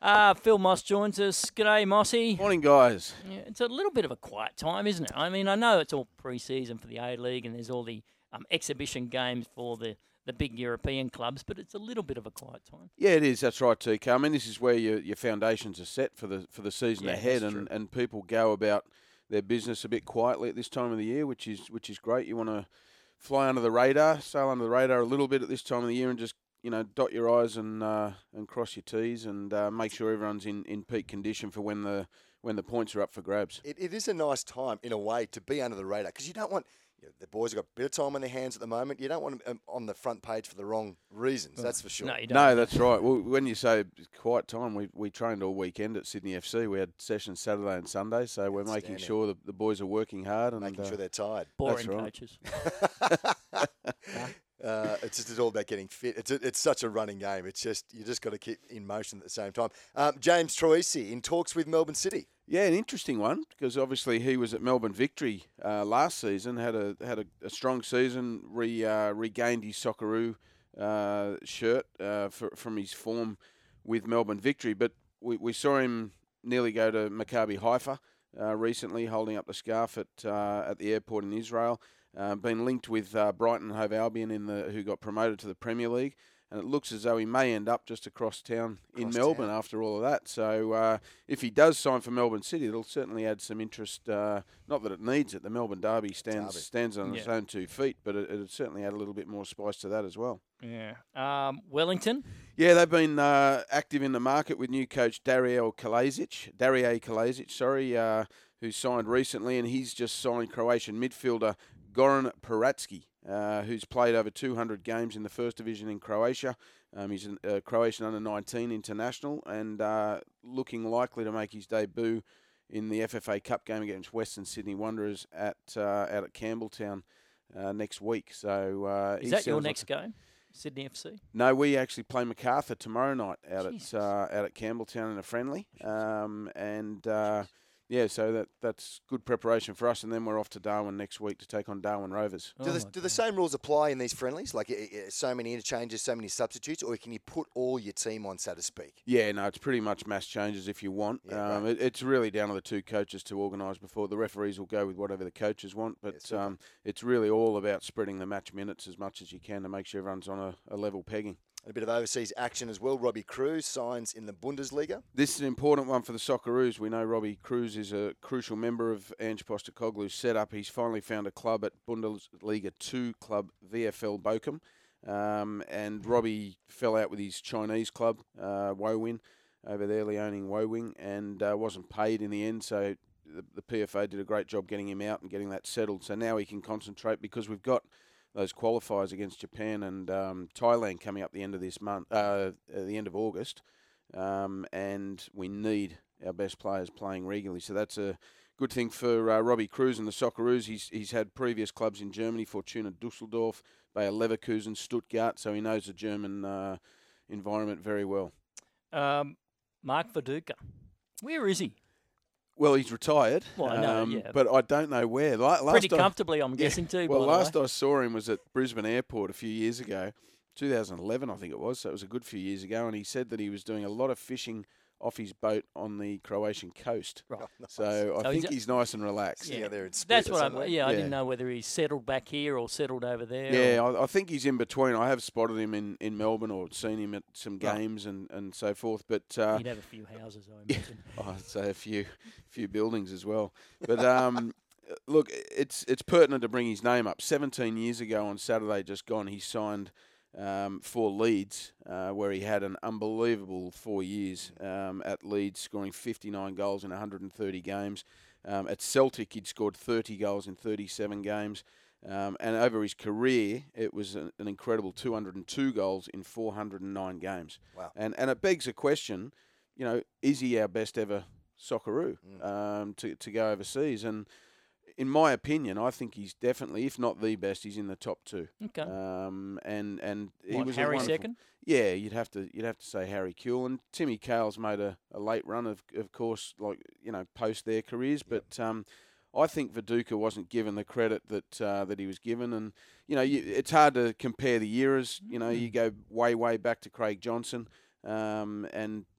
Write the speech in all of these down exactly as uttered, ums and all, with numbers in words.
Uh, Phil Moss joins us. G'day, Mossy. Morning, guys. Yeah, it's a little bit of a quiet time, isn't it? I mean, I know it's all pre-season for the A-League and there's all the um, exhibition games for the, the big European clubs, but it's a little bit of a quiet time. Yeah, it is. That's right, T K. I mean, this is where your your foundations are set for the for the season Yeah, ahead, that's and, true. and people go about their business a bit quietly at this time of the year, which is which is great. You want to fly under the radar, sail under the radar a little bit at this time of the year, and just you know dot your I's and uh, and cross your T's, and uh, make sure everyone's in, in peak condition for when the when the points are up for grabs. It, it is a nice time, in a way, to be under the radar, because you don't want, you know, the boys have got a bit of time on their hands at the moment. You don't want them um, on the front page for the wrong reasons, that's for sure. No, you don't. No, that's right. Well, when you say quiet time, we we trained all weekend at Sydney F C. We had sessions Saturday and Sunday, so we're making Outstanding. sure the, the boys are working hard and Making uh, sure they're tired. Boring right. coaches. Uh, it's just it's all about getting fit. It's a, it's such a running game. It's just you just got to keep in motion at the same time. Um, James Troisi in talks with Melbourne City. Yeah, an interesting one because obviously he was at Melbourne Victory uh, last season, had a had a, a strong season, re, uh, regained his Socceroo uh, shirt uh, for, from his form with Melbourne Victory, but we, we saw him nearly go to Maccabi Haifa uh, recently, holding up the scarf at uh, at the airport in Israel. Uh, been linked with uh, Brighton and Hove Albion in the who got promoted to the Premier League, and it looks as though he may end up just across town in Across Melbourne town. after all of that. So uh, if he does sign for Melbourne City, it'll certainly add some interest. Uh, not that it needs it. The Melbourne Derby stands Derby. stands on its Yeah. own two feet, but it, it'd certainly add a little bit more spice to that as well. Yeah. Um, Wellington. Yeah, they've been uh, active in the market with new coach Dario Kalajic, Dario Kalajic, sorry, uh, who signed recently, and he's just signed Croatian midfielder Goran Paratsky, uh, who's played over two hundred games in the First Division in Croatia. Um, he's a uh, Croatian under nineteen international and uh, looking likely to make his debut in the F F A Cup game against Western Sydney Wanderers at uh, out at Campbelltown uh, next week. So uh, Is he that your sounds like next game? Sydney F C? No, we actually play Macarthur tomorrow night out Jesus. at uh, out at Campbelltown in a friendly, um, and uh, yeah, so that that's good preparation for us. And then we're off to Darwin next week to take on Darwin Rovers. Do, Oh the, my do the God. same rules apply in these friendlies? Like uh, uh, so many interchanges, so many substitutes, or can you put all your team on, so to speak? Yeah, no, it's pretty much mass changes if you want. Yeah, um, it, it's really down to the two coaches to organise before. The referees will go with whatever the coaches want, but super. um, it's really all about spreading the match minutes as much as you can to make sure everyone's on a, a level pegging. And a bit of overseas action as well. Robbie Cruz signs in the Bundesliga. This is an important one for the Socceroos. We know Robbie Cruz is a crucial member of Ange Postecoglou's setup. He's finally found a club at Bundesliga two club V F L Bochum. Um, and Robbie fell out with his Chinese club, uh, Wowin, over there, Liaoning Wowing, and uh, wasn't paid in the end. So the, the P F A did a great job getting him out and getting that settled. So now he can concentrate because we've got those qualifiers against Japan and um, Thailand coming up the end of this month, uh, at the end of August, um, and we need our best players playing regularly. So that's a good thing for uh, Robbie Cruz and the Socceroos. He's he's had previous clubs in Germany, Fortuna Dusseldorf, Bayer Leverkusen, Stuttgart, so he knows the German uh, environment very well. Um, Mark Viduka. Where is he? Well, he's retired, Well, I know, um, yeah. but I don't know where. La- Last Pretty I- comfortably, I'm guessing, too, Well, by the last way. I saw him was at Brisbane Airport a few years ago, two thousand eleven, I think it was. So it was a good few years ago, and he said that he was doing a lot of fishing off his boat on the Croatian coast. Right. So I So he's think a- he's nice and relaxed. Yeah, there in Split That's or what somewhere. I'm. Yeah, I Yeah. didn't know whether he's settled back here or settled over there. Yeah, or- I, I think he's in between. I have spotted him in, in Melbourne or seen him at some Right. games and, and so forth. But uh, he'd have a few houses, I imagine. I'd say a few few buildings as well. But um, look, it's it's pertinent to bring his name up. seventeen years ago on Saturday, just gone, he signed um, for Leeds, uh, where he had an unbelievable four years um, at Leeds, scoring fifty-nine goals in one hundred thirty games. Um, at Celtic, he'd scored thirty goals in thirty-seven games. Um, and over his career, it was an, an incredible two hundred two goals in four hundred nine games. Wow. And and it begs a question, you know, is he our best ever Socceroo Mm. um, to, to go overseas? And in my opinion, I think he's definitely, if not the best, he's in the top two. Okay. Um, and and he What, was Harry a wonderful, second? Yeah, you'd have to you'd have to say Harry Kewell, and Timmy Cale's made a, a late run of of course, like you know, post their careers, but um, I think Viduka wasn't given the credit that uh, that he was given, and you know, you, it's hard to compare the eras. You know, you go way way back to Craig Johnson, um, and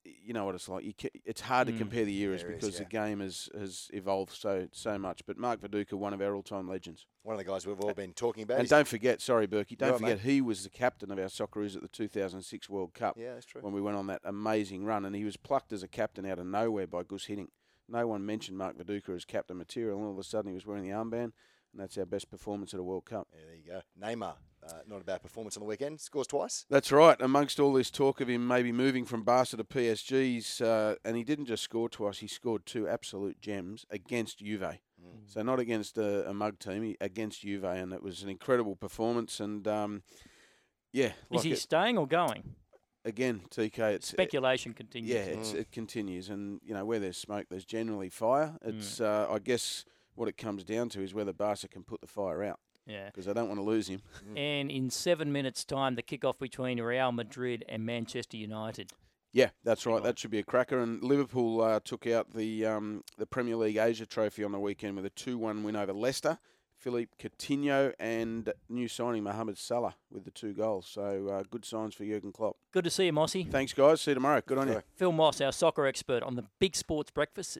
you know what it's like. You ca- it's hard to Mm. compare the eras There is, because yeah. the game has, has evolved so so much. But Mark Viduka, one of our all-time legends. One of the guys we've all been talking about. And He's- don't forget, sorry, Berkey, don't You're right, forget he was the captain of our Socceroos at the two thousand six World Cup yeah, that's true. when we went on that amazing run. And he was plucked as a captain out of nowhere by Gus Hiddink. No one mentioned Mark Viduka as captain material, and all of a sudden he was wearing the armband, and that's our best performance at a World Cup. Yeah, there you go. Neymar, uh, not a bad performance on the weekend. Scores twice. That's right. Amongst all this talk of him maybe moving from Barca to P S G's, uh, and he didn't just score twice, he scored two absolute gems against Juve. Mm. So not against a, a mug team, he, against Juve, and it was an incredible performance. And, um, yeah. Is like he it, staying or going? again, T K, it's... Speculation continues. Yeah, it's, it continues. And, you know, where there's smoke, there's generally fire. It's, uh, I guess, what it comes down to is whether Barca can put the fire out. Yeah. Because I don't want to lose him. And in seven minutes' time, the kickoff between Real Madrid and Manchester United. Yeah, that's right. That should be a cracker. And Liverpool uh, took out the um, the Premier League Asia Trophy on the weekend with a two one win over Leicester. Philippe Coutinho and new signing Mohamed Salah with the two goals. So uh, good signs for Jurgen Klopp. Good to see you, Mossy. Thanks, guys. See you tomorrow. Good on you. Phil Moss, our soccer expert on the Big Sports Breakfast